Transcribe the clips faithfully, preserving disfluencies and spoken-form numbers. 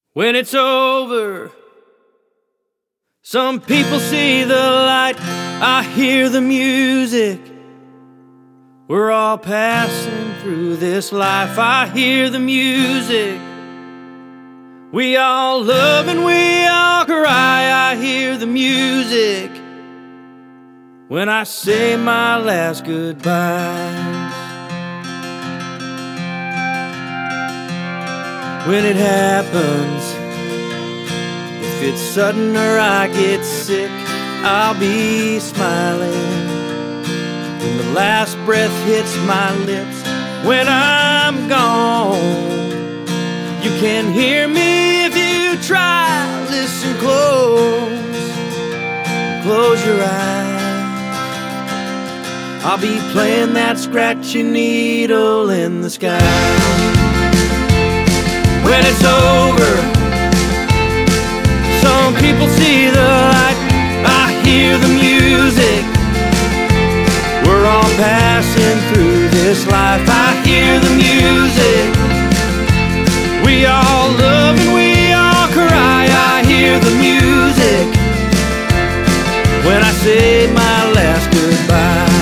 When it's over, some people see the light, I hear the music. We're all passing through this life, I hear the music. We all love and we all cry, I hear the music. When I say my last goodbyes, when it happens, if it's sudden or I get sick, I'll be smiling when the last breath hits my lips. When I'm gone, you can hear me if you try. Listen close, close your eyes. I'll be playing that scratchy needle in the sky. When it's over, some people see the light, I hear the music. We're all passing through this life, I hear the music. We all love and we all cry, I hear the music. When I say my last goodbye,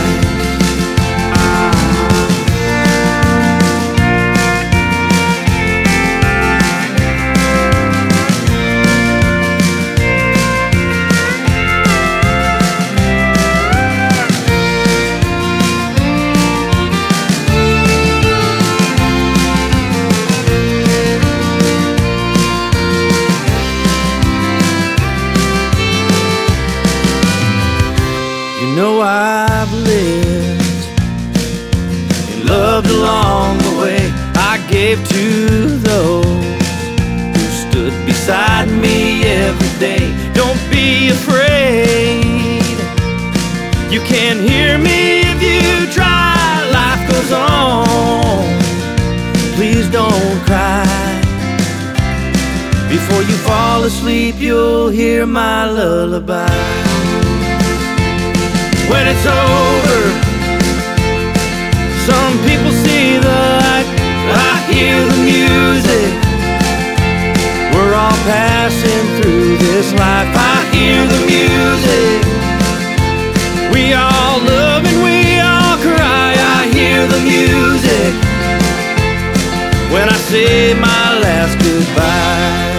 you know I've lived and loved along the way. I gave to those who stood beside me every day. Don't be afraid, you can hear me if you try. Life goes on, please don't cry. Before you fall asleep, you'll hear my lullaby. When it's over, some people see the light, I hear the music. We're all passing through this life, I hear the music. We all love and we all cry, I hear the music. When I say my last goodbye,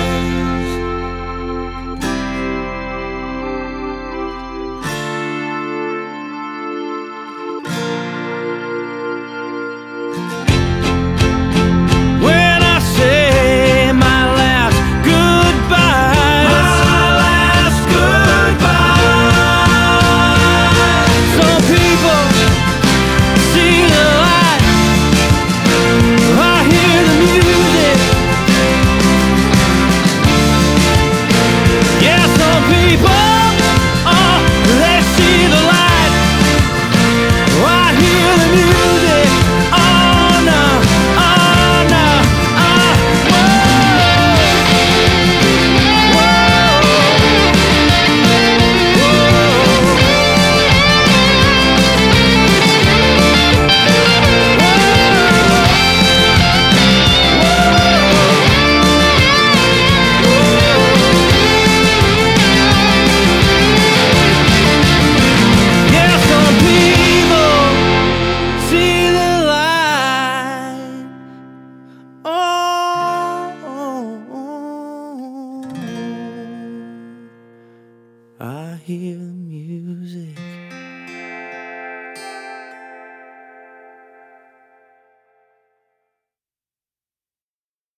I hear